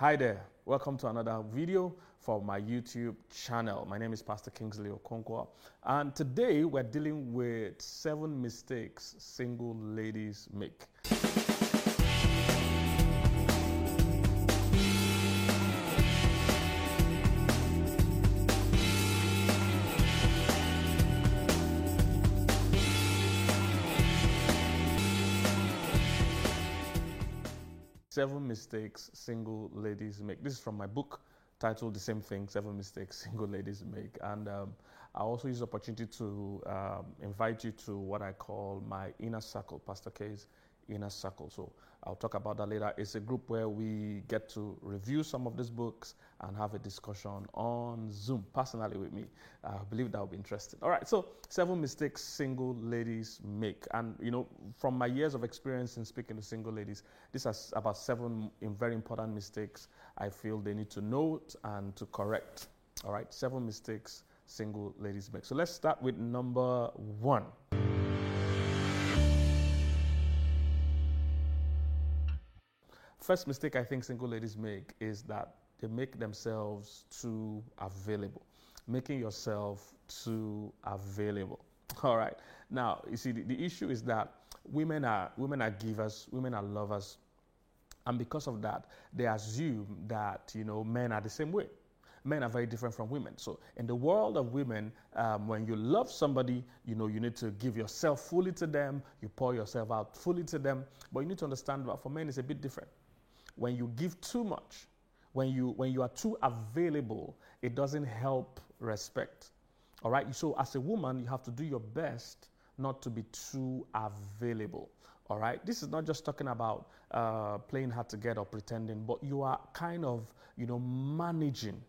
Hi there, welcome to another video for my YouTube channel. My name is Pastor Kingsley Okonkwo, and today we're dealing with 7 mistakes single ladies make. Seven mistakes single ladies make. This is from my book titled the same thing, 7 mistakes single ladies make. And I also use the opportunity to invite you to what I call my inner circle, Pastor K's inner circle. So I'll talk about that later. It's a group where we get to review some of these books and have a discussion on Zoom personally with me. I believe that will be interesting. All right, so 7 mistakes single ladies make. And you know, from my years of experience in speaking to single ladies, these are about 7 very important mistakes I feel they need to note and to correct. All right, 7 mistakes single ladies make. So let's start with number 1. First mistake I think single ladies make is that they make themselves too available. Making yourself too available. All right. Now, you see, the issue is that women are givers, women are lovers, and because of that, they assume that men are the same way. Men are very different from women. So in the world of women, when you love somebody, you need to give yourself fully to them. You pour yourself out fully to them. But you need to understand that for men, it's a bit different. When you give too much, when you are too available, it doesn't help respect. All right. So as a woman, you have to do your best not to be too available. All right. This is not just talking about playing hard to get or pretending, but you are kind of managing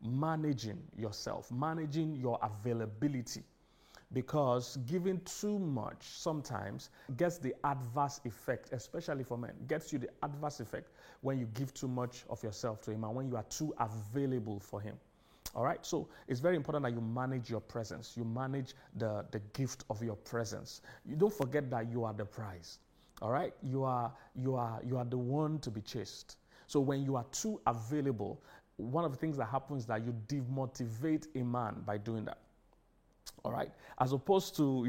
yourself, managing your availability. Because giving too much sometimes gets the adverse effect, especially for men, gets you the adverse effect when you give too much of yourself to him and when you are too available for him. All right, so it's very important that you manage your presence. You manage the gift of your presence. You don't forget that you are the prize. All right, you are the one to be chased. So when you are too available, one of the things that happens is that you demotivate a man by doing that. All right. As opposed to,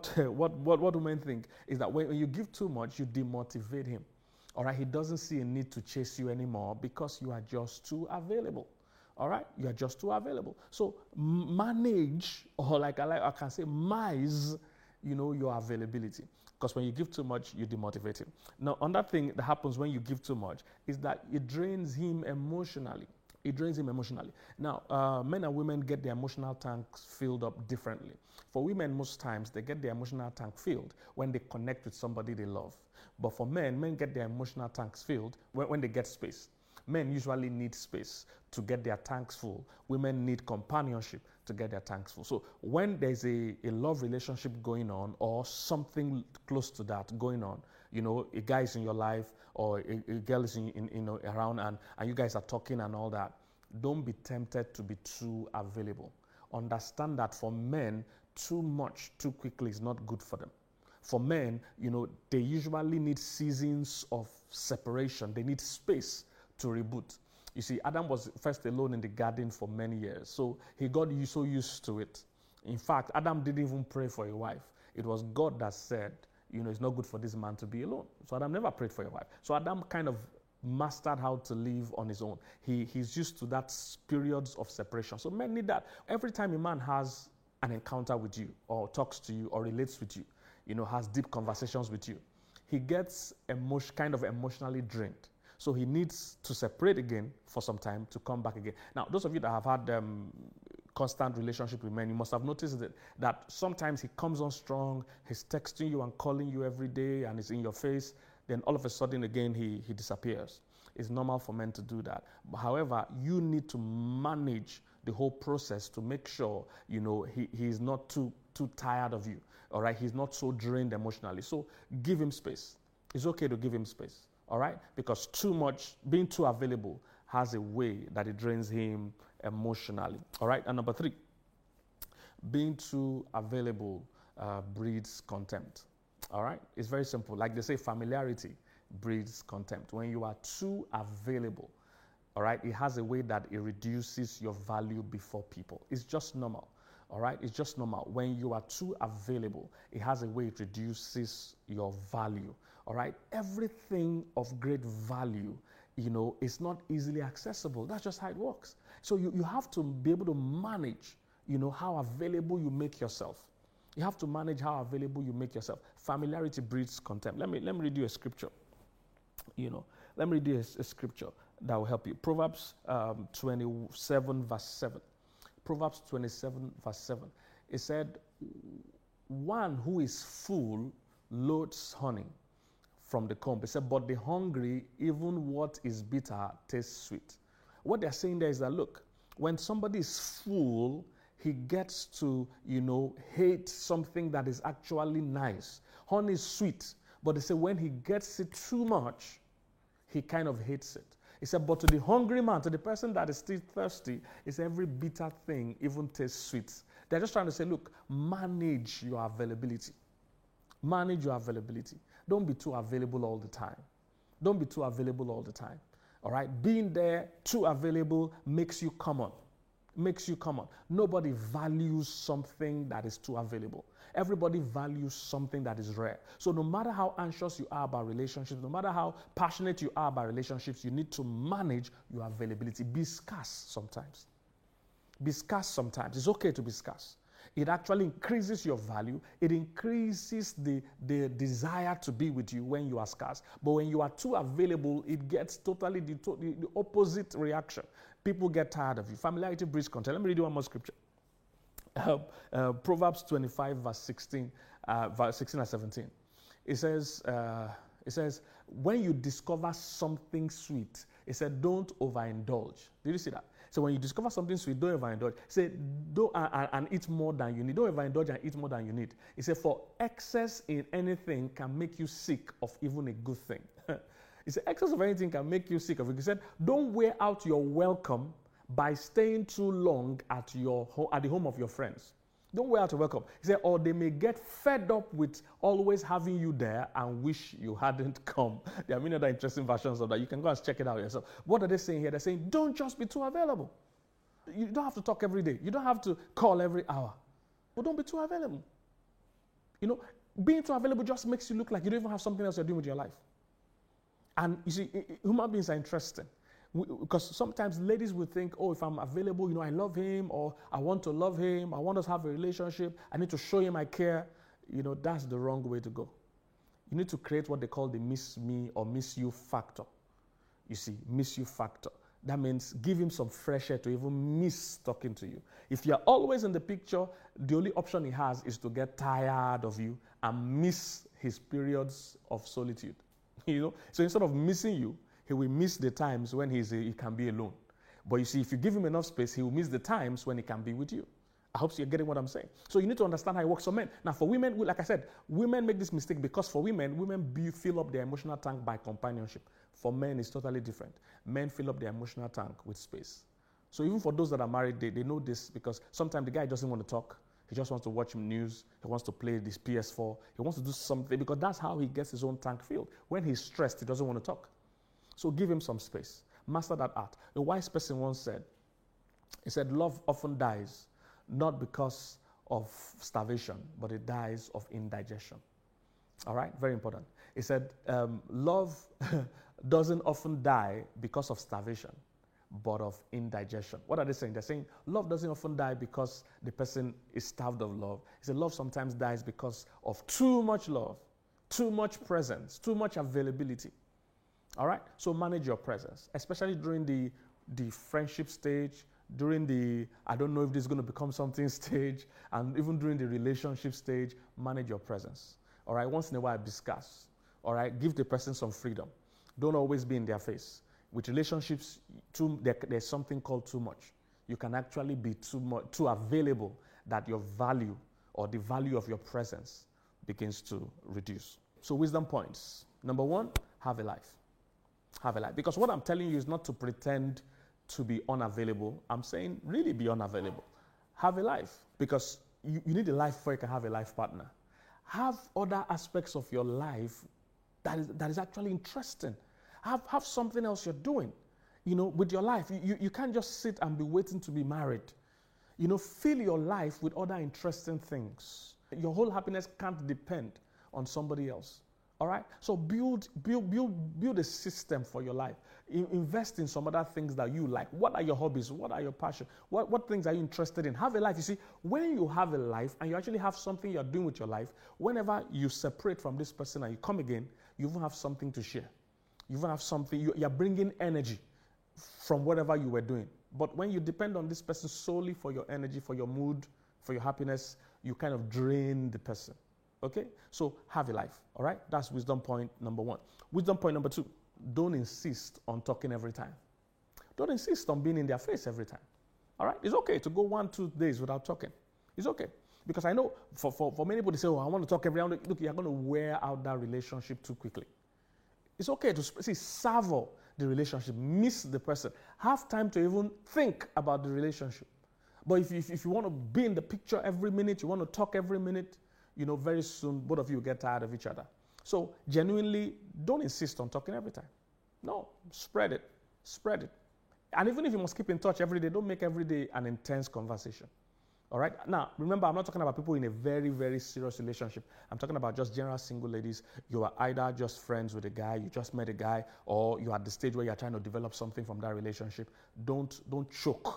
what women think is that when you give too much, you demotivate him. All right. He doesn't see a need to chase you anymore because you are just too available. All right. You are just too available. So manage, or like I can say, mize, your availability. Because when you give too much, you demotivate him. Now, another thing that happens when you give too much is that it drains him emotionally. It drains him emotionally. Now, men and women get their emotional tanks filled up differently. For women, most times, they get their emotional tank filled when they connect with somebody they love. But for men get their emotional tanks filled when they get space. Men usually need space to get their tanks full. Women need companionship to get their tanks full. So when there's a love relationship going on or something close to that going on, a guy is in your life or a girl is around and you guys are talking and all that, don't be tempted to be too available. Understand that for men, too much too quickly is not good for them. For men, they usually need seasons of separation. They need space to reboot. You see, Adam was first alone in the garden for many years, so he got so used to it. In fact, Adam didn't even pray for a wife. It was God that said, it's not good for this man to be alone. So Adam never prayed for a wife. So Adam kind of mastered how to live on his own. He's used to that periods of separation. So men need that. Every time a man has an encounter with you or talks to you or relates with you, has deep conversations with you, he gets kind of emotionally drained. So he needs to separate again for some time to come back again. Now, those of you that have had constant relationship with men, you must have noticed that sometimes he comes on strong, he's texting you and calling you every day and is in your face. Then all of a sudden again, he disappears. It's normal for men to do that. However, you need to manage the whole process to make sure, he's not too tired of you. All right. He's not so drained emotionally. So give him space. It's okay to give him space. All right? Because too much, being too available has a way that it drains him emotionally. All right? And number 3, being too available breeds contempt. All right? It's very simple. Like they say, familiarity breeds contempt. When you are too available, All right, it has a way that it reduces your value before people. It's just normal. All right, it's just normal. When you are too available, it has a way it reduces your value. All right, everything of great value, is not easily accessible. That's just how it works. So you have to be able to manage, how available you make yourself. You have to manage how available you make yourself. Familiarity breeds contempt. Let me read you a scripture. Let me read you a scripture that will help you. Proverbs 27 verse 7. Proverbs 27 verse 7. It said, one who is full loads honey from the comb. It said, but the hungry, even what is bitter tastes sweet. What they're saying there is that, look, when somebody is full, he gets to, hate something that is actually nice. Honey is sweet, but they say when he gets it too much, he kind of hates it. He said, but to the hungry man, to the person that is still thirsty, is every bitter thing even tastes sweet. They're just trying to say, look, manage your availability. Manage your availability. Don't be too available all the time. Don't be too available all the time. All right? Being there, too available, makes you common. Makes you common. Nobody values something that is too available. Everybody values something that is rare. So no matter how anxious you are about relationships, no matter how passionate you are about relationships, you need to manage your availability. Be scarce sometimes. Be scarce sometimes. It's okay to be scarce. It actually increases your value. It increases the desire to be with you when you are scarce. But when you are too available, it gets totally the opposite reaction. People get tired of you. Familiarity breeds contempt. Let me read you one more scripture. Proverbs 25 verse 16 and 17. It says, when you discover something sweet, it said, don't overindulge. Did you see that? So when you discover something sweet, don't overindulge. Say, don't and eat more than you need. Don't overindulge and eat more than you need. It said, for excess in anything can make you sick of even a good thing. He said, excess of anything can make you sick of it. He said, don't wear out your welcome by staying too long at the home of your friends. Don't wear out your welcome. He said, or they may get fed up with always having you there and wish you hadn't come. There are many other interesting versions of that. You can go and check it out yourself. What are they saying here? They're saying, don't just be too available. You don't have to talk every day. You don't have to call every hour. But don't be too available. Being too available just makes you look like you don't even have something else you're doing with your life. And you see, human beings are interesting. Because sometimes ladies will think, oh, if I'm available, I love him, or I want to love him, I want us to have a relationship, I need to show him I care. That's the wrong way to go. You need to create what they call the miss me or miss you factor. You see, miss you factor. That means give him some fresh air to even miss talking to you. If you're always in the picture, the only option he has is to get tired of you and miss his periods of solitude. So instead of missing you, he will miss the times when he can be alone. But you see, if you give him enough space, he will miss the times when he can be with you. I hope you're getting what I'm saying. So you need to understand how it works for men. Now, for women, like I said, women make this mistake because for women fill up their emotional tank by companionship. For men, it's totally different. Men fill up their emotional tank with space. So even for those that are married, they know this because sometimes the guy doesn't want to talk. He just wants to watch news. He wants to play this PS4. He wants to do something because that's how he gets his own tank filled. When he's stressed, he doesn't want to talk. So give him some space. Master that art. A wise person once said, he said, love often dies, not because of starvation, but it dies of indigestion. All right? Very important. He said, love doesn't often die because of starvation, but of indigestion. What are they saying? They're saying love doesn't often die because the person is starved of love. He said love sometimes dies because of too much love, too much presence, too much availability. All right? So manage your presence, especially during the friendship stage, during the I don't know if this is going to become something stage, and even during the relationship stage, manage your presence. All right? Once in a while, be scarce. All right? Give the person some freedom. Don't always be in their face. With relationships, there's something called too much. You can actually be too available that your value or the value of your presence begins to reduce. So wisdom points. Number one, have a life. Have a life. Because what I'm telling you is not to pretend to be unavailable. I'm saying really be unavailable. Have a life. Because you need a life before you can have a life partner. Have other aspects of your life that is actually interesting. Have something else you're doing. with your life. You can't just sit and be waiting to be married. Fill your life with other interesting things. Your whole happiness can't depend on somebody else. All right? So build a system for your life. Invest in some other things that you like. What are your hobbies? What are your passions? What things are you interested in? Have a life. You see, when you have a life and you actually have something you're doing with your life, whenever you separate from this person and you come again, you will have something to share. You will have something, you're bringing energy from whatever you were doing. But when you depend on this person solely for your energy, for your mood, for your happiness, you kind of drain the person. Okay? So have a life. All right? That's wisdom point number 1. Wisdom point number 2. Don't insist on talking every time. Don't insist on being in their face every time. All right? It's okay to go 1-2 days without talking. It's okay. Because I know for many people, they say, I want to talk every hour. Look, you're going to wear out that relationship too quickly. It's okay to savor the relationship, miss the person, have time to even think about the relationship. But if you want to be in the picture every minute, you want to talk every minute, very soon both of you get tired of each other. So genuinely, don't insist on talking every time. No, spread it. And even if you must keep in touch every day, don't make every day an intense conversation. All right? Now, remember, I'm not talking about people in a very, very serious relationship. I'm talking about just general single ladies. You are either just friends with a guy, you just met a guy, or you're at the stage where you're trying to develop something from that relationship. Don't choke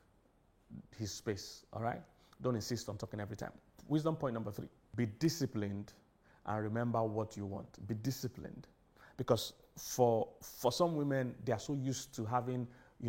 his space, all right? Don't insist on talking every time. Wisdom point number 3. Be disciplined and remember what you want. Be disciplined. Because for some women, they are so used to having,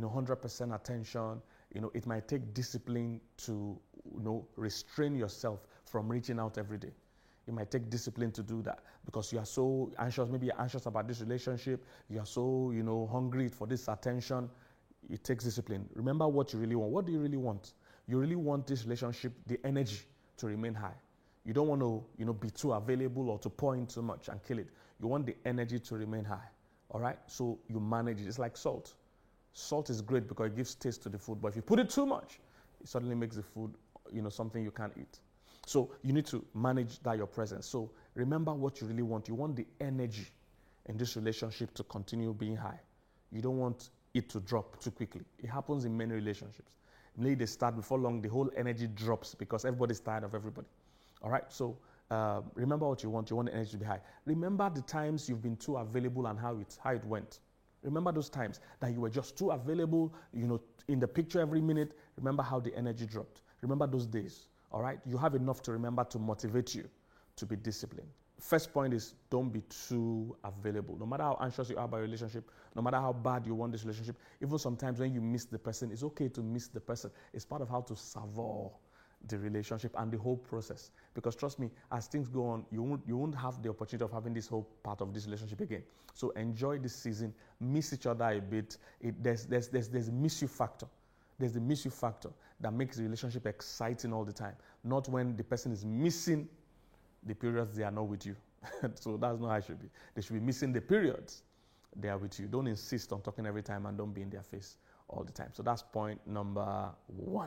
100% attention. It might take discipline to, restrain yourself from reaching out every day. It might take discipline to do that because you are so anxious. Maybe you're anxious about this relationship. You are so, hungry for this attention. It takes discipline. Remember what you really want. What do you really want? You really want this relationship, the energy to remain high. You don't want to, be too available or to pour in too much and kill it. You want the energy to remain high. All right? So you manage it. It's like salt. Salt is great because it gives taste to the food. But if you put it too much, it suddenly makes the food, something you can't eat. So you need to manage that, your presence. So remember what you really want. You want the energy in this relationship to continue being high. You don't want it to drop too quickly. It happens in many relationships. Maybe they start, before long, the whole energy drops because everybody's tired of everybody. All right? So remember what you want. You want the energy to be high. Remember the times you've been too available and how it went. Remember those times that you were just too available, in the picture every minute. Remember how the energy dropped. Remember those days, all right? You have enough to remember to motivate you to be disciplined. First point is don't be too available. No matter how anxious you are about a relationship, no matter how bad you want this relationship, even sometimes when you miss the person, it's okay to miss the person. It's part of how to savor the relationship and the whole process. Because trust me, as things go on, you won't have the opportunity of having this whole part of this relationship again. So enjoy this season, miss each other a bit. There's a miss you factor. There's the miss you factor that makes the relationship exciting all the time. Not when the person is missing the periods they are not with you. So that's not how it should be. They should be missing the periods they are with you. Don't insist on talking every time and don't be in their face all the time. So that's point number 1.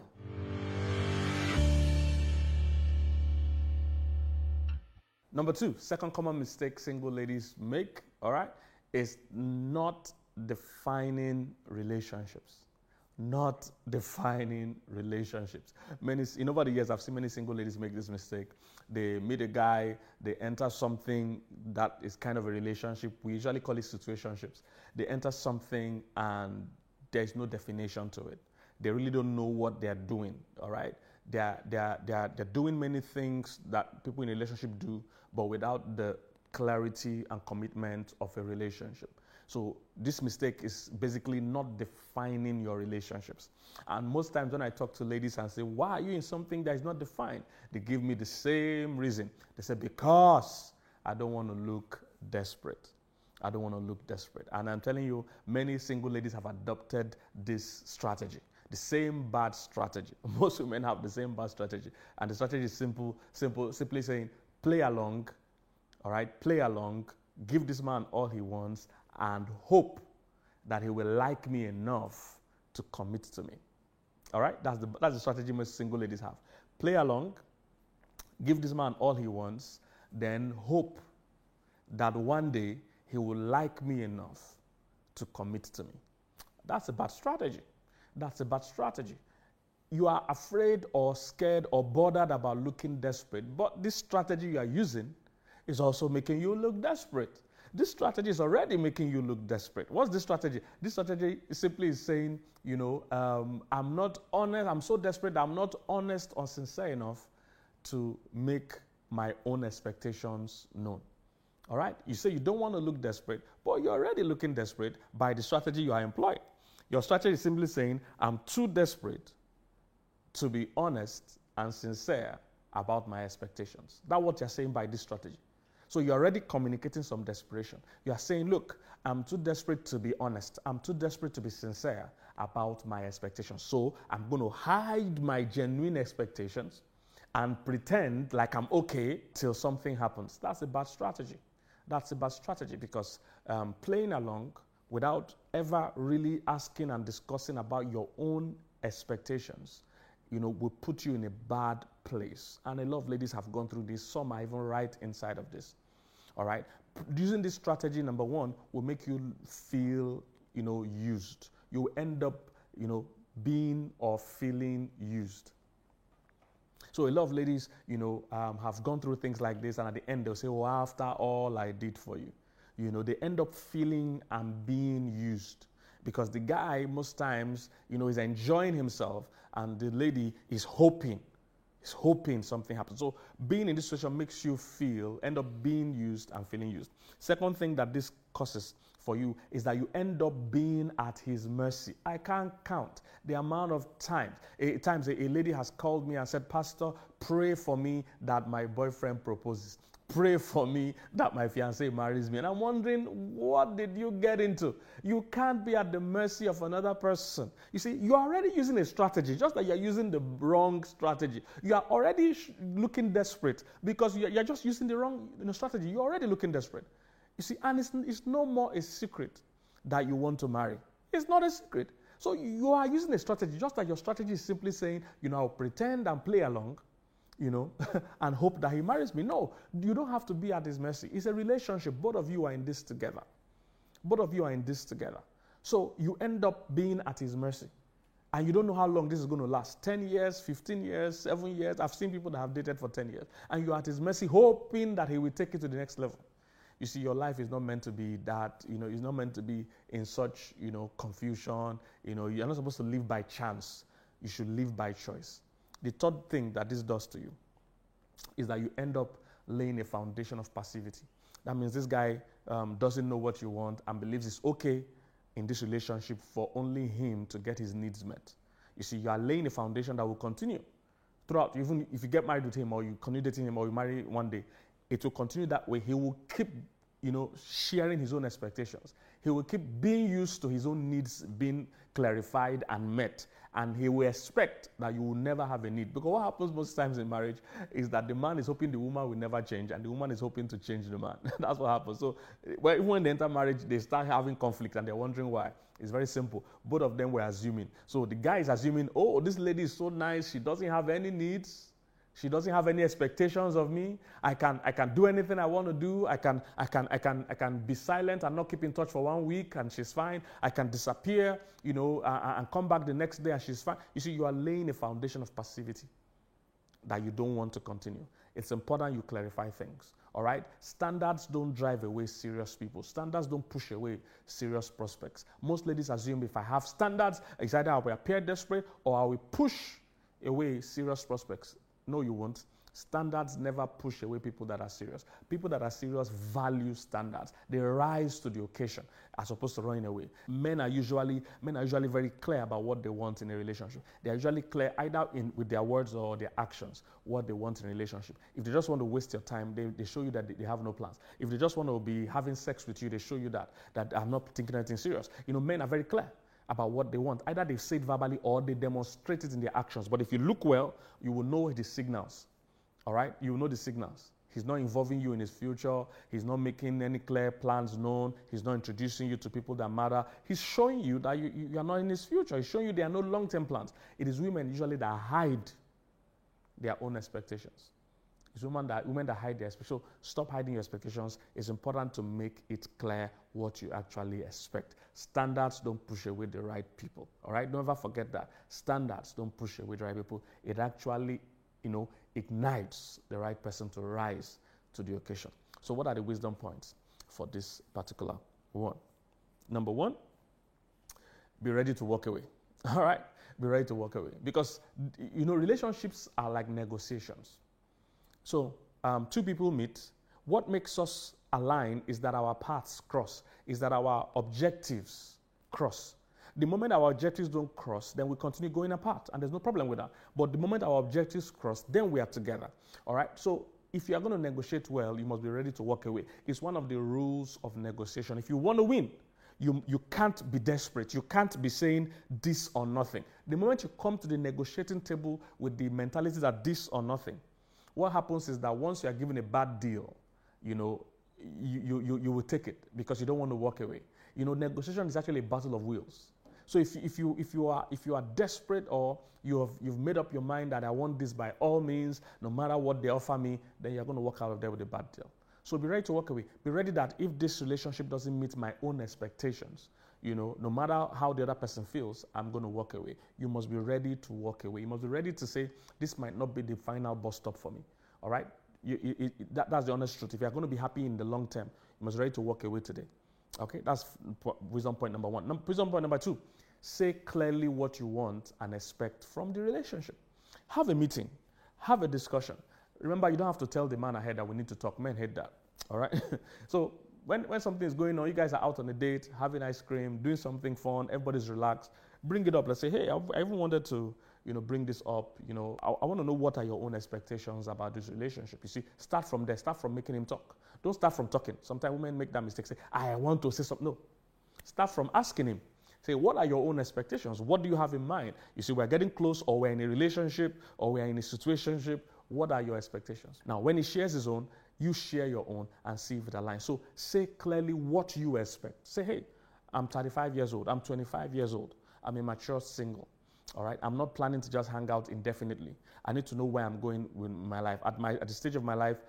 Number 2, second common mistake single ladies make, all right, is not defining relationships. Not defining relationships. Over the years, I've seen many single ladies make this mistake. They meet a guy, they enter something that is kind of a relationship. We usually call it situationships. They enter something and there's no definition to it. They really don't know what they're doing, all right? They're doing many things that people in a relationship do, but without the clarity and commitment of a relationship. So this mistake is basically not defining your relationships. And most times when I talk to ladies and say, why are you in something that is not defined? They give me the same reason. They say, because I don't want to look desperate. I don't want to look desperate. And I'm telling you, many single ladies have adopted this strategy. The same bad strategy. Most women have the same bad strategy. And the strategy is simply saying, play along, all right? Play along, give this man all he wants, and hope that he will like me enough to commit to me. All right? That's the strategy most single ladies have. Play along, give this man all he wants, then hope that one day he will like me enough to commit to me. That's a bad strategy. That's a bad strategy. You are afraid or scared or bothered about looking desperate, but this strategy you are using is also making you look desperate. This strategy is already making you look desperate. What's this strategy? This strategy simply is saying, I'm not honest, I'm so desperate that I'm not honest or sincere enough to make my own expectations known. All right? You say you don't want to look desperate, but you're already looking desperate by the strategy you are employing. Your strategy is simply saying, I'm too desperate to be honest and sincere about my expectations. That's what you're saying by this strategy. So you're already communicating some desperation. You are saying, look, I'm too desperate to be honest. I'm too desperate to be sincere about my expectations. So I'm going to hide my genuine expectations and pretend like I'm okay till something happens. That's a bad strategy. That's a bad strategy because playing along without ever really asking and discussing about your own expectations, will put you in a bad place. And a lot of ladies have gone through this. Some are even right inside of this. All right. Using this strategy, number one, will make you feel, used. You end up, being or feeling used. So a lot of ladies, have gone through things like this, and at the end they'll say, "Oh, after all I did for you," they end up feeling and being used. Because the guy, most times, is enjoying himself, and the lady is hoping something happens. So being in this situation makes you end up being used and feeling used. Second thing that this causes for you is that you end up being at his mercy. I can't count the amount of times a lady has called me and said, "Pastor, pray for me that my boyfriend proposes. Pray for me that my fiancé marries me." And I'm wondering, what did you get into? You can't be at the mercy of another person. You see, you're already using a strategy, just like you're using the wrong strategy. You are already looking desperate because you're just using the wrong strategy. You're already looking desperate. You see, and it's no more a secret that you want to marry. It's not a secret. So you are using a strategy, just like your strategy is simply saying, I'll pretend and play along, and hope that he marries me. No, you don't have to be at his mercy. It's a relationship. Both of you are in this together. So you end up being at his mercy. And you don't know how long this is going to last. 10 years, 15 years, 7 years. I've seen people that have dated for 10 years. And you're at his mercy, hoping that he will take it to the next level. You see, your life is not meant to be that, it's not meant to be in such, confusion. You're not supposed to live by chance. You should live by choice. The third thing that this does to you is that you end up laying a foundation of passivity. That means this guy doesn't know what you want and believes it's okay in this relationship for only him to get his needs met. You see, you are laying a foundation that will continue throughout. Even if you get married with him or you continue dating him or you marry one day, it will continue that way. He will keep, sharing his own expectations. He will keep being used to his own needs being clarified and met. And he will expect that you will never have a need. Because what happens most times in marriage is that the man is hoping the woman will never change, and the woman is hoping to change the man. That's what happens. So when they enter marriage, they start having conflict, and they're wondering why. It's very simple. Both of them were assuming. So the guy is assuming, oh, this lady is so nice. She doesn't have any needs. She doesn't have any expectations of me. I can do anything I want to do. I can be silent and not keep in touch for 1 week, and she's fine. I can disappear, and come back the next day, and she's fine. You see, you are laying a foundation of passivity that you don't want to continue. It's important you clarify things. All right? Standards don't drive away serious people. Standards don't push away serious prospects. Most ladies assume if I have standards, it's either I will appear desperate or I will push away serious prospects. No, you won't. Standards never push away people that are serious. People that are serious value standards. They rise to the occasion as opposed to running away. Men are usually very clear about what they want in a relationship. They are usually clear either with their words or their actions what they want in a relationship. If they just want to waste your time, they show you that they have no plans. If they just want to be having sex with you, they show you that I'm not thinking anything serious. Men are very clear about what they want. Either they say it verbally or they demonstrate it in their actions. But if you look well, you will know the signals. All right? You will know the signals. He's not involving you in his future. He's not making any clear plans known. He's not introducing you to people that matter. He's showing you that you are not in his future. He's showing you there are no long-term plans. It is women usually that hide their own expectations. It's women that hide their expectations. So stop hiding your expectations. It's important to make it clear what you actually expect. Standards don't push away the right people. All right, don't ever forget that. Standards don't push away the right people. It actually, ignites the right person to rise to the occasion. So what are the wisdom points for this particular one? Number one, be ready to walk away. All right, be ready to walk away, because relationships are like negotiations. So two people meet. What makes us align is that our paths cross, is that our objectives cross. The moment our objectives don't cross, then we continue going apart, and there's no problem with that. But the moment our objectives cross, then we are together. All right? So if you are going to negotiate well, you must be ready to walk away. It's one of the rules of negotiation. If you want to win, you can't be desperate. You can't be saying this or nothing. The moment you come to the negotiating table with the mentality that this or nothing, what happens is that once you are given a bad deal, you will take it because you don't want to walk away. Negotiation is actually a battle of wills. So if you are desperate, or you've made up your mind that I want this by all means, no matter what they offer me, then you're going to walk out of there with a bad deal. So be ready to walk away. Be ready that if this relationship doesn't meet my own expectations, no matter how the other person feels, I'm going to walk away. You must be ready to walk away. You must be ready to say, this might not be the final bus stop for me. All right? That's the honest truth. If you're going to be happy in the long term, you must be ready to walk away today. Okay? That's wisdom point number one. Wisdom point number two, say clearly what you want and expect from the relationship. Have a meeting. Have a discussion. Remember, you don't have to tell the man ahead that we need to talk. Men hate that. All right? So when something is going on, you guys are out on a date, having ice cream, doing something fun, everybody's relaxed, bring it up. Let's say, hey, I even wanted to, bring this up. I want to know, what are your own expectations about this relationship? You see, start from there. Start from making him talk. Don't start from talking. Sometimes women make that mistake. Say, I want to say something. No. Start from asking him. Say, what are your own expectations? What do you have in mind? You see, we're getting close, or we're in a relationship, or we're in a situationship. What are your expectations? Now, when he shares his own, you share your own and see if it aligns. So say clearly what you expect. Say, hey, I'm 35 years old. I'm 25 years old. I'm a mature single. All right? I'm not planning to just hang out indefinitely. I need to know where I'm going with my life. At the stage of my life,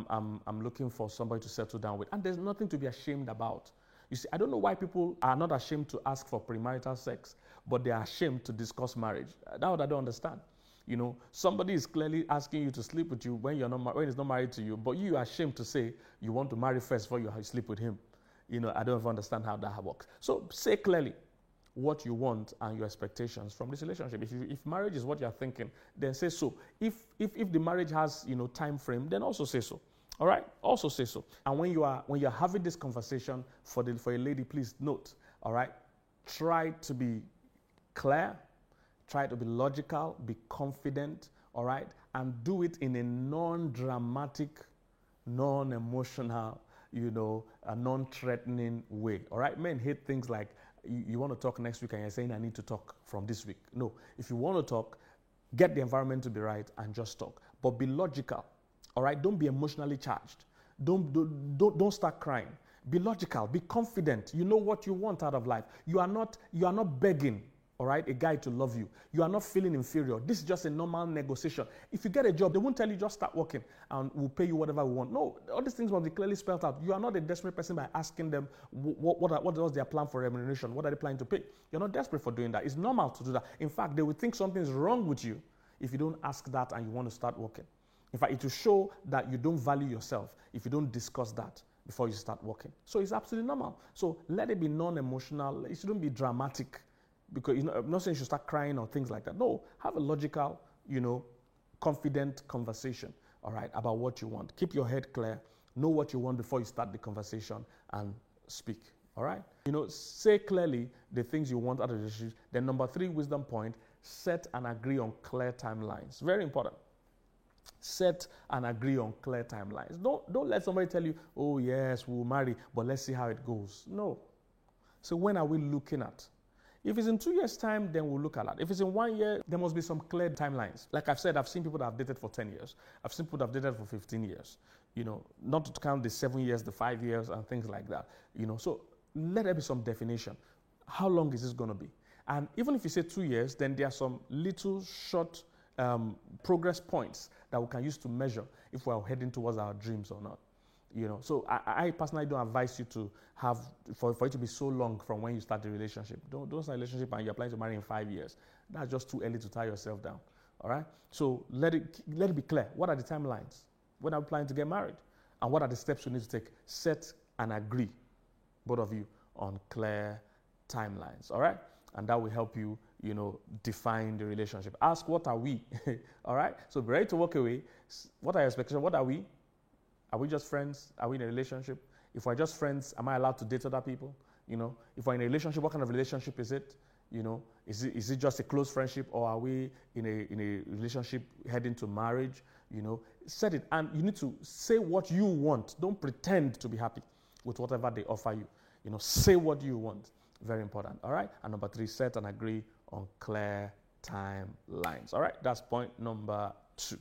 I'm looking for somebody to settle down with. And there's nothing to be ashamed about. You see, I don't know why people are not ashamed to ask for premarital sex, but they are ashamed to discuss marriage. That's what I don't understand. Somebody is clearly asking you to sleep with you when he's not married to you, but you are ashamed to say you want to marry first before you sleep with him. I don't even understand how that works. So say clearly what you want and your expectations from this relationship. If marriage is what you're thinking, then say so. If the marriage has time frame, then also say so. All right, also say so. And when you're having this conversation for a lady, please note. All right, try to be clear. Try to be logical, be confident, all right? And do it in a non-dramatic, non-emotional, a non-threatening way, all right? Men hate things like, you want to talk next week and you're saying, I need to talk from this week. No, if you want to talk, get the environment to be right and just talk. But be logical, all right? Don't be emotionally charged. Don't start crying. Be logical, be confident. You know what you want out of life. You are not begging, all right, a guy to love you. You are not feeling inferior. This is just a normal negotiation. If you get a job, they won't tell you just start working and we'll pay you whatever we want. No, all these things must be clearly spelled out. You are not a desperate person by asking them what was their plan for remuneration. What are they planning to pay? You're not desperate for doing that. It's normal to do that. In fact, they will think something is wrong with you if you don't ask that and you want to start working. In fact, it will show that you don't value yourself if you don't discuss that before you start working. So it's absolutely normal. So let it be non-emotional. It shouldn't be dramatic. Because I'm not saying you should start crying or things like that. No, have a logical, confident conversation, all right, about what you want. Keep your head clear. Know what you want before you start the conversation and speak, all right? Say clearly the things you want out of the relationship. Then number 3, wisdom point, set and agree on clear timelines. Very important. Set and agree on clear timelines. Don't let somebody tell you, oh yes, we'll marry, but let's see how it goes. No. So when are we looking at? If it's in 2 years' time, then we'll look at that. If it's in 1 year, there must be some clear timelines. Like I've said, I've seen people that have dated for 10 years. I've seen people that have dated for 15 years. Not to count the 7 years, the 5 years, and things like that. So let there be some definition. How long is this going to be? And even if you say 2 years, then there are some little short progress points that we can use to measure if we're heading towards our dreams or not. So I personally don't advise you to have for it to be so long from when you start the relationship. Don't start a relationship and you're planning to marry in 5 years. That's just too early to tie yourself down. All right. So let it be clear. What are the timelines? When are we planning to get married? And what are the steps we need to take? Set and agree, both of you, on clear timelines. All right. And that will help you, define the relationship. Ask, what are we? All right. So be ready to walk away. What are your expectations? What are we? Are we just friends? Are we in a relationship? If we're just friends, am I allowed to date other people? If we're in a relationship, what kind of relationship is it? Is it just a close friendship, or are we in a relationship heading to marriage? Set it, and you need to say what you want. Don't pretend to be happy with whatever they offer you. Say what you want. Very important. All right. And number 3, set and agree on clear timelines. All right. That's point number 2.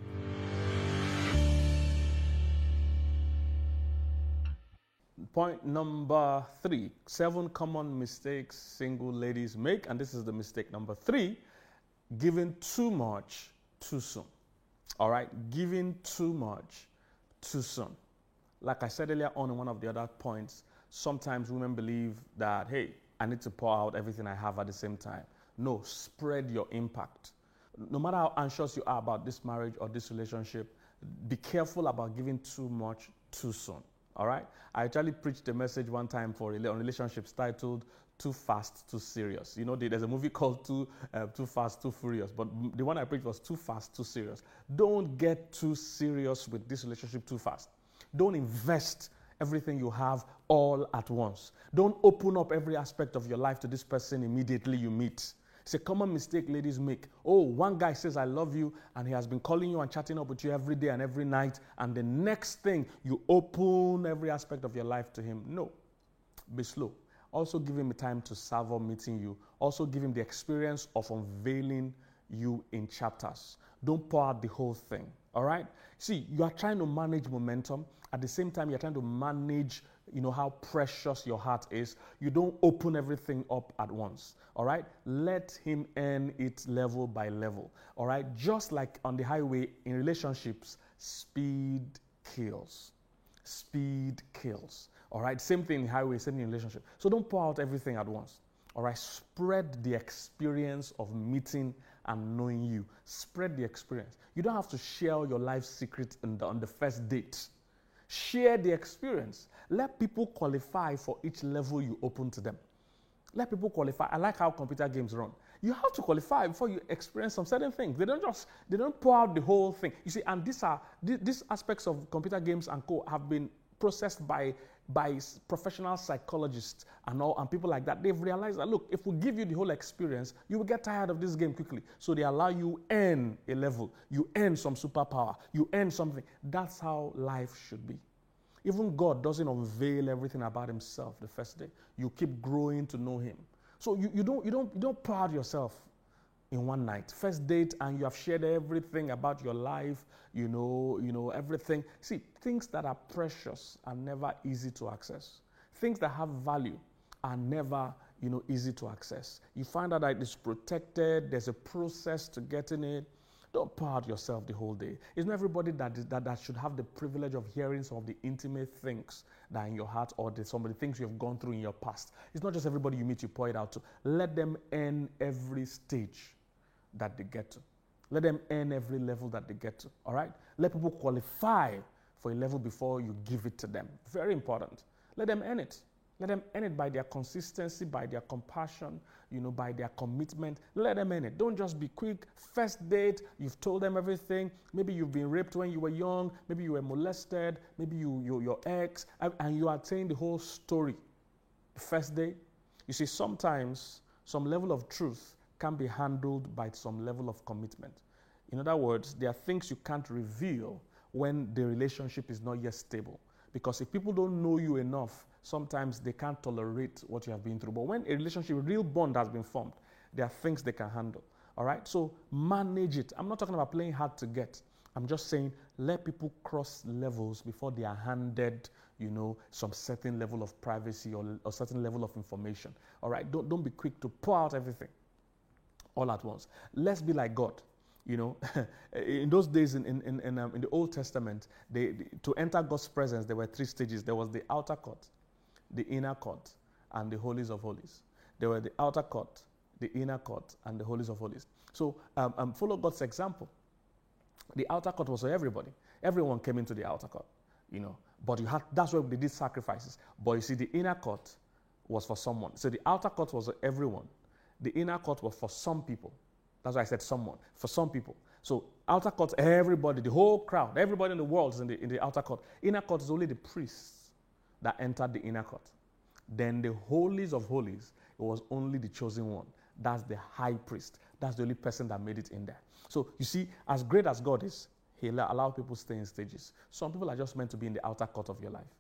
Point number 3, 7 common mistakes single ladies make. And this is the mistake number 3, giving too much too soon. All right, giving too much too soon. Like I said earlier on in one of the other points, sometimes women believe that, hey, I need to pour out everything I have at the same time. No, spread your impact. No matter how anxious you are about this marriage or this relationship, be careful about giving too much too soon. All right? I actually preached a message one time on relationships titled Too Fast, Too Serious. There's a movie called Too Fast, Too Furious, but the one I preached was Too Fast, Too Serious. Don't get too serious with this relationship too fast. Don't invest everything you have all at once. Don't open up every aspect of your life to this person immediately you meet. It's a common mistake ladies make. Oh, one guy says, I love you, and he has been calling you and chatting up with you every day and every night, and the next thing, you open every aspect of your life to him. No. Be slow. Also give him time to savor meeting you. Also give him the experience of unveiling you in chapters. Don't pour out the whole thing. All right? See, you are trying to manage momentum. At the same time, you're trying to manage how precious your heart is. You don't open everything up at once. All right? Let him earn it level by level. All right? Just like on the highway in relationships, speed kills. Speed kills. All right? Same thing in highway, same thing in relationship. So don't pour out everything at once. All right? Spread the experience of meeting and knowing you. Spread the experience. You don't have to share your life secret on the first date. Share the experience. Let people qualify for each level you open to them. Let people qualify. I like how computer games run. You have to qualify before you experience some certain things. They don't pour out the whole thing. You see, and these aspects of computer games and co have been processed by professional psychologists and people like that. They've realized that, look, if we give you the whole experience, you will get tired of this game quickly. So they allow you earn a level. You earn some superpower. You earn something. That's how life should be. Even God doesn't unveil everything about himself the first day. You keep growing to know him. So you don't pour out yourself in one night. First date, and you have shared everything about your life, everything. See, things that are precious are never easy to access. Things that have value are never, easy to access. You find out that it's protected, there's a process to getting it. Don't pour out yourself the whole day. It's not everybody that should have the privilege of hearing some of the intimate things that are in your heart, or some of the things you have gone through in your past. It's not just everybody you meet you pour it out to. Let them earn every stage that they get to. Let them earn every level that they get to. All right? Let people qualify for a level before you give it to them. Very important. Let them earn it. Let them earn it by their consistency, by their compassion, by their commitment. Let them earn it. Don't just be quick. First date, you've told them everything. Maybe you've been raped when you were young. Maybe you were molested. Maybe your ex, and you are saying the whole story. The first date. You see, sometimes some level of truth can be handled by some level of commitment. In other words, there are things you can't reveal when the relationship is not yet stable. Because if people don't know you enough, sometimes they can't tolerate what you have been through. But when a relationship, a real bond has been formed, there are things they can handle. All right? So manage it. I'm not talking about playing hard to get. I'm just saying let people cross levels before they are handed, some certain level of privacy or certain level of information. All right? Don't be quick to pour out everything all at once. Let's be like God. You know, in those days in the Old Testament, to enter God's presence, there were 3 stages. There was the outer court, the inner court, and the holies of holies. There were the outer court, the inner court, and the holies of holies. So follow God's example. The outer court was for everybody. Everyone came into the outer court, you know. But that's where they did sacrifices. But you see, the inner court was for someone. So the outer court was for everyone. The inner court was for some people. That's why I said someone, for some people. So outer court, everybody, the whole crowd, everybody in the world is in the outer court. Inner court is only the priests that entered the inner court. Then the holies of holies, it was only the chosen one. That's the high priest. That's the only person that made it in there. So you see, as great as God is, he allows people to stay in stages. Some people are just meant to be in the outer court of your life.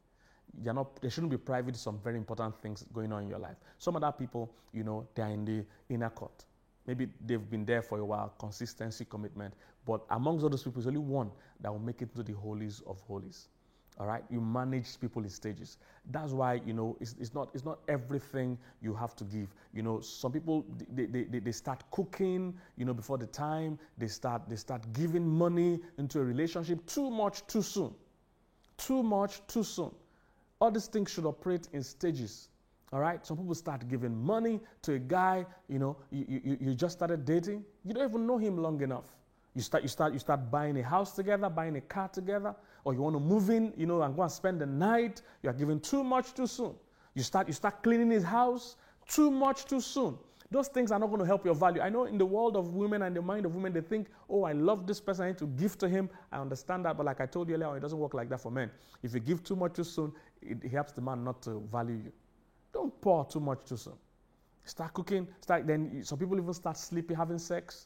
There shouldn't be private, some very important things going on in your life. Some other people, you know, they're in the inner court. Maybe they've been there for a while, consistency, commitment. But amongst all those people, there's only one that will make it to the holies of holies. All right? You manage people in stages. That's why, you know, it's not everything you have to give. You know, some people, they start cooking, you know, before the time. They start giving money into a relationship too much, too soon. Too much, too soon. All these things should operate in stages. All right? Some people start giving money to a guy, you know, you just started dating. You don't even know him long enough. You start buying a house together, buying a car together, or you want to move in, you know, and go and spend the night. You are giving too much too soon. You start cleaning his house too much too soon. Those things are not going to help your value. I know in the world of women and the mind of women, they think, oh, I love this person, I need to give to him. I understand that, but like I told you earlier, it doesn't work like that for men. If you give too much too soon, it helps the man not to value you. Don't pour too much too soon. Start cooking. Then some people even start sleeping, having sex.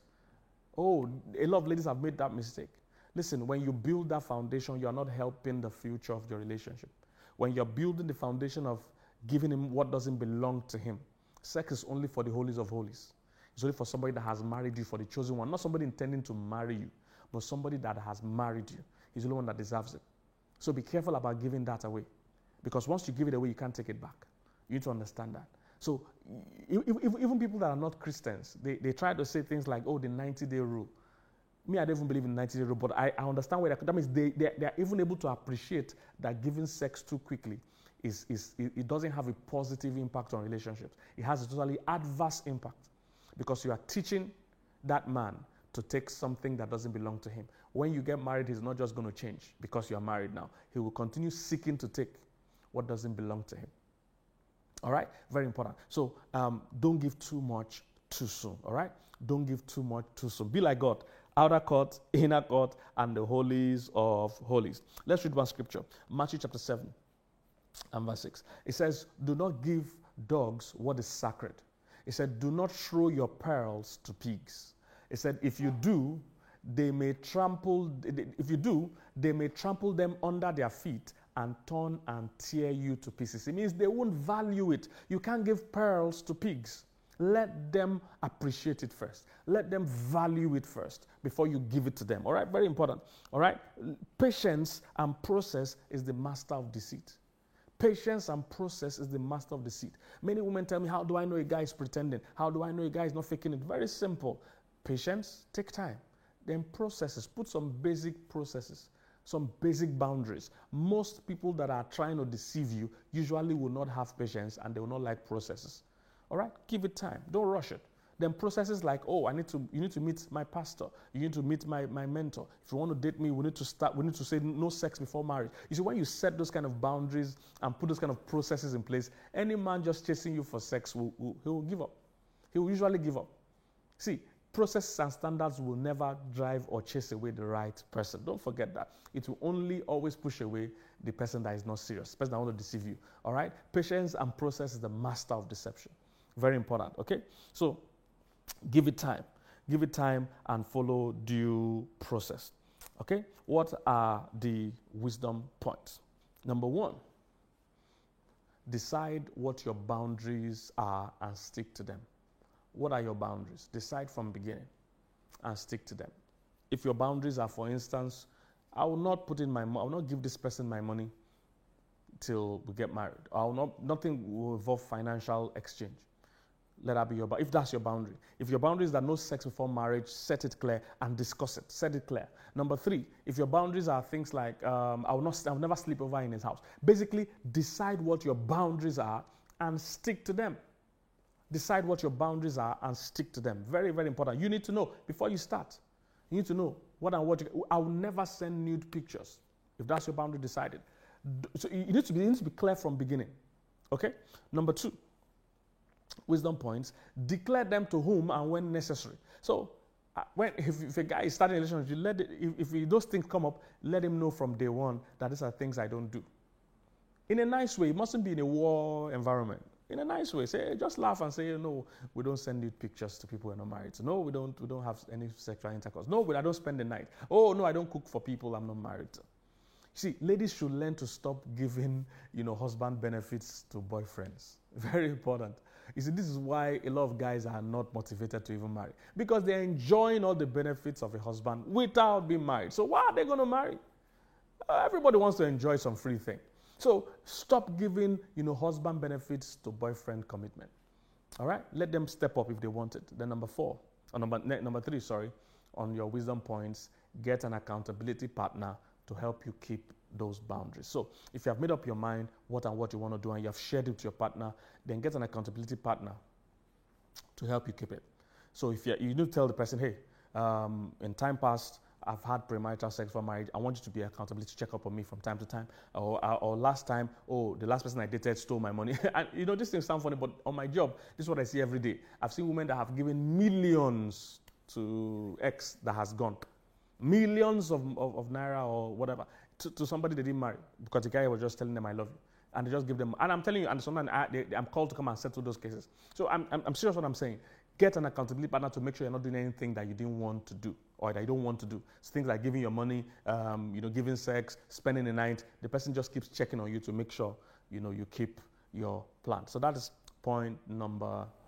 Oh, a lot of ladies have made that mistake. Listen, when you build that foundation, you are not helping the future of your relationship. When you're building the foundation of giving him what doesn't belong to him, sex is only for the holies of holies. It's only for somebody that has married you, for the chosen one. Not somebody intending to marry you, but somebody that has married you. He's the only one that deserves it. So be careful about giving that away. Because once you give it away, you can't take it back. You need to understand that. So even people that are not Christians, they try to say things like, oh, the 90-day rule. Me, I don't even believe in the 90-day rule, but I understand where that means they are even able to appreciate that giving sex too quickly it doesn't have a positive impact on relationships. It has a totally adverse impact because you are teaching that man to take something that doesn't belong to him. When you get married, he's not just going to change because you are married now. He will continue seeking to take what doesn't belong to him. All right? Very important. So don't give too much too soon. All right? Don't give too much too soon. Be like God. Outer court, inner court, and the holies of holies. Let's read one scripture. Matthew chapter 7 and verse 6. It says, do not give dogs what is sacred. It said, do not throw your pearls to pigs. It said, if you do, they may trample them under their feet and turn and tear you to pieces. It means they won't value it. You can't give pearls to pigs. Let them appreciate it first. Let them value it first before you give it to them. All right? Very important. All right? Patience and process is the master of deceit. Patience and process is the master of deceit. Many women tell me, how do I know a guy is pretending? How do I know a guy is not faking it? Very simple. Patience, take time. Then processes. Put some basic processes. Some basic boundaries. Most people that are trying to deceive you usually will not have patience and they will not like processes. All right? Give it time. Don't rush it. Then processes like, oh, you need to meet my pastor. You need to meet my mentor. If you want to date me, we need to say no sex before marriage. You see, when you set those kind of boundaries and put those kind of processes in place, any man just chasing you for sex, he will give up. He will usually give up. See, processes and standards will never drive or chase away the right person. Don't forget that. It will only always push away the person that is not serious, the person that wants to deceive you. All right? Patience and process is the master of deception. Very important, okay? So, give it time. Give it time and follow due process. Okay? What are the wisdom points? Number 1, decide what your boundaries are and stick to them. What are your boundaries? Decide from the beginning and stick to them. If your boundaries are, for instance, I will not give this person my money till we get married. Nothing will involve financial exchange. let that be your boundary. If that's your boundary. If your boundary is that no sex before marriage, set it clear and discuss it. Set it clear. Number 3, if your boundaries are things like, I'll never sleep over in his house. Basically, decide what your boundaries are and stick to them. Decide what your boundaries are and stick to them. Very, very important. You need to know before you start. You need to know what and what I will never send nude pictures. If that's your boundary decided. So you need to be clear from beginning. Okay? Number 2, wisdom points, declare them to whom and when necessary. So if a guy is starting a relationship, if those things come up, let him know from day one that these are things I don't do. In a nice way. It mustn't be in a war environment. In a nice way. Say, just laugh and say, no, we don't send nude pictures to people who are not married. No, we don't have any sexual intercourse. No, I don't spend the night. Oh, no, I don't cook for people I'm not married to. See, ladies should learn to stop giving, husband benefits to boyfriends. Very important. You see, this is why a lot of guys are not motivated to even marry. Because they're enjoying all the benefits of a husband without being married. So why are they going to marry? Everybody wants to enjoy some free thing. So stop giving, husband benefits to boyfriend commitment. All right? Let them step up if they want it. Then number 3, on your wisdom points, get an accountability partner to help you keep those boundaries. So if you have made up your mind what you want to do and you have shared it with your partner, then get an accountability partner to help you keep it. So if you need to tell the person, hey, in time past, I've had premarital sex for marriage. I want you to be accountable to check up on me from time to time. Or last time, the last person I dated stole my money. And these things sound funny, but on my job, this is what I see every day. I've seen women that have given millions to ex that has gone. Millions of naira or whatever to somebody they didn't marry because the guy was just telling them I love you, and they just give them. And I'm telling you, and sometimes I'm called to come and settle those cases. So I'm serious what I'm saying. Get an accountability partner to make sure you're not doing anything that you didn't want to do or that you don't want to do. It's things like giving your money, giving sex, spending the night. The person just keeps checking on you to make sure you keep your plan. So that is point number